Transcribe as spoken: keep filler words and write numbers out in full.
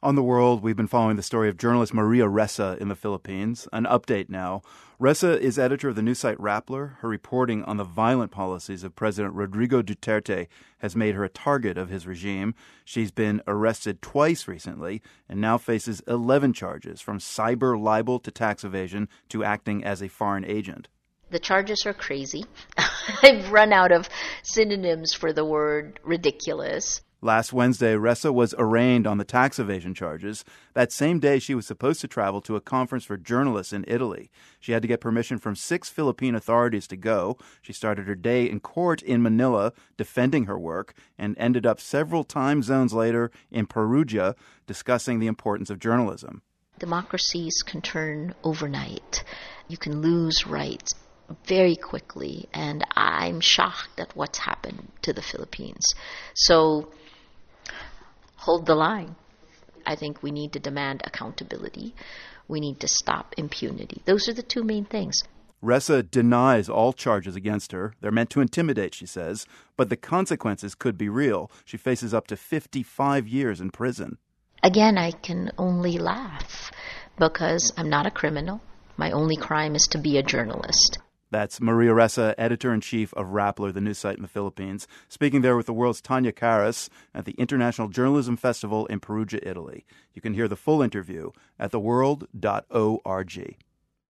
On The World, we've been following the story of journalist Maria Ressa in the Philippines. An update now. Ressa is editor of the news site Rappler. Her reporting on the violent policies of President Rodrigo Duterte has made her a target of his regime. She's been arrested twice recently and now faces eleven charges, from cyber libel to tax evasion to acting as a foreign agent. The charges are crazy. I've run out of synonyms for the word ridiculous. Last Wednesday, Ressa was arraigned on the tax evasion charges. That same day, she was supposed to travel to a conference for journalists in Italy. She had to get permission from six Philippine authorities to go. She started her day in court in Manila, defending her work, and ended up several time zones later in Perugia, discussing the importance of journalism. Democracies can turn overnight. You can lose rights very quickly, and I'm shocked at what's happened to the Philippines. So hold the line. I think we need to demand accountability. We need to stop impunity. Those are the two main things. Ressa denies all charges against her. They're meant to intimidate, she says, but the consequences could be real. She faces up to fifty-five years in prison. Again, I can only laugh because I'm not a criminal. My only crime is to be a journalist. That's Maria Ressa, editor-in-chief of Rappler, the news site in the Philippines, speaking there with the world's Tanya Karas at the International Journalism Festival in Perugia, Italy. You can hear the full interview at the world dot org.